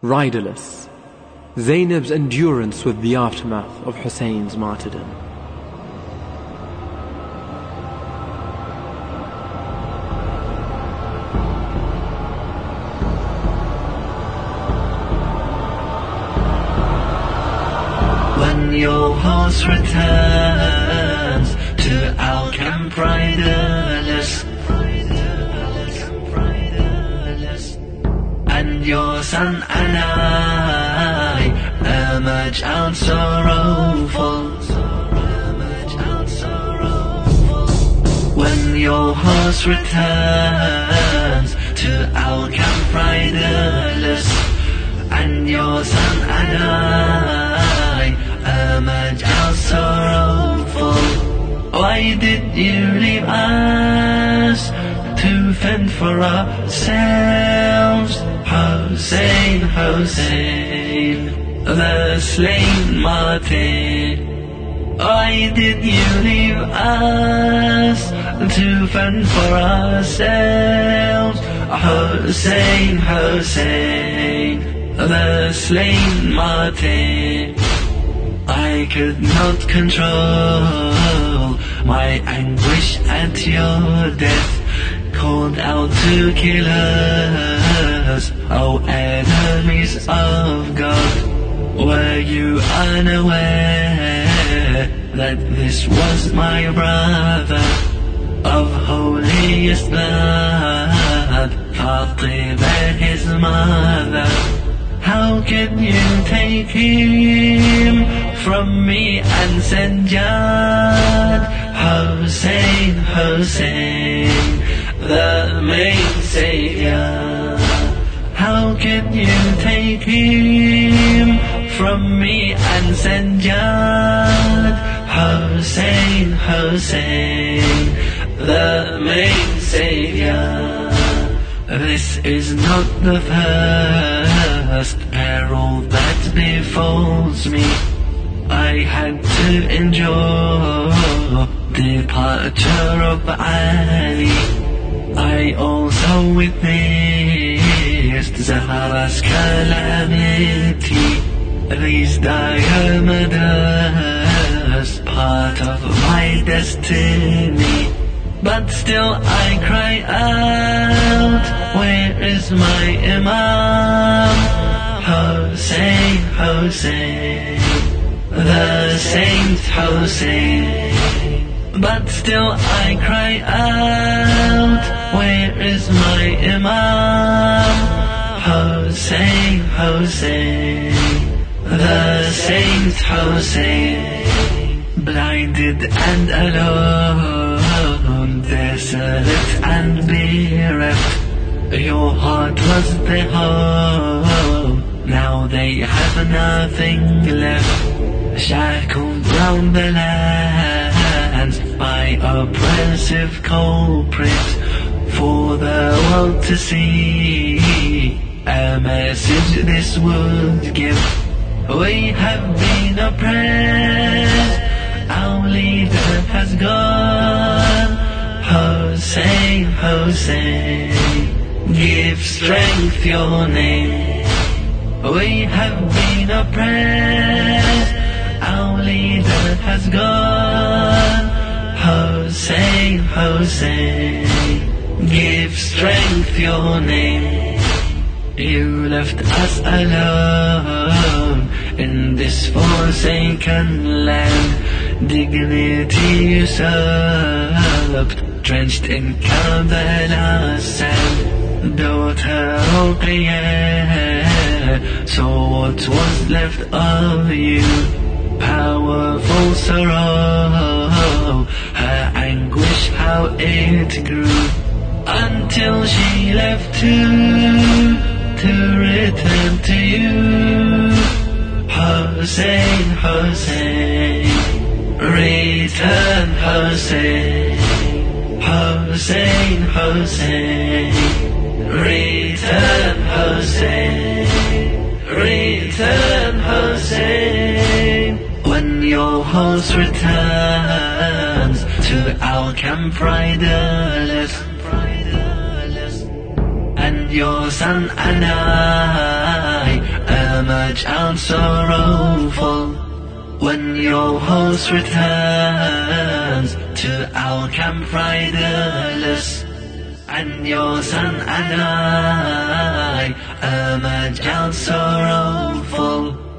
riderless, Zainab's endurance with the aftermath of Hussein's martyrdom. When your horse returns to our camp riderless, and your son and I emerge out sorrowful. When your horse returns to our camp riderless, and your son and I emerge out sorrowful. Why did you leave us to fend for ourselves? Hussein, Hussein, the slain martyr. Why did you leave us to fend for ourselves? Hussein, Hussein, the slain martyr. I could not control my anguish at your death, called out to kill us, O enemies of God. Were you unaware that this was my brother of holiest blood, Fatima his mother? How can you take him from me and Sanjad? Hussein, Hussein, the main savior. How can you take him from me and Sanjad? Hussein, Hussein, the main savior. This is not the first peril that befalls me. I had to endure departure of Ali. I also witnessed Zahra's calamity. These dire murders, part of my destiny. But still I cry out, where is my Imam? Hussein, Hussein, the Saint Hussein. But still I cry out, where is my Imam? Hussein, Hussein, the Saint Hussein. Blinded and alone, desolate and bereft, your heart was their home. Now they have nothing left, shackled round the land by oppressive culprits, for the world to see. A message this would give: we have been oppressed, our leader has gone. Hussein, Hussein, give strength your name. We have been oppressed, our leader has gone. Hussein, Hussein, give strength your name. You left us alone in this forsaken land. Dignity usurped, drenched in Karbala's sand. Daughter Ruqayyah, so what was left of you? Powerful sorrow, her anguish how it grew, until she left to return to you. Hussein, Hussein, return Hussein. Hussein, Hussein, return Hussein. Return Hussein. When your horse returns to our camp riderless, and your son and I Amaj and sorrowful, when your host returns to our camp riderless, and your son and I, Amaj and sorrowful.